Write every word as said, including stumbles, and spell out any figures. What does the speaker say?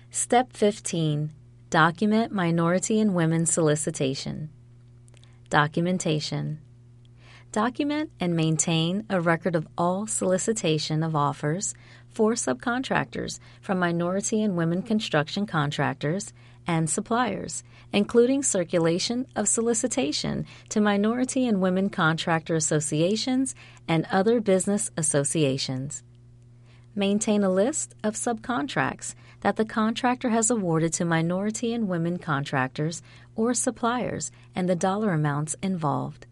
Step fifteen. Document minority and women solicitation. Documentation. Document and maintain a record of all solicitation of offers for subcontractors from minority and women construction contractors and suppliers, including circulation of solicitation to minority and women contractor associations and other business associations. Maintain a list of subcontracts that the contractor has awarded to minority and women contractors or suppliers and the dollar amounts involved.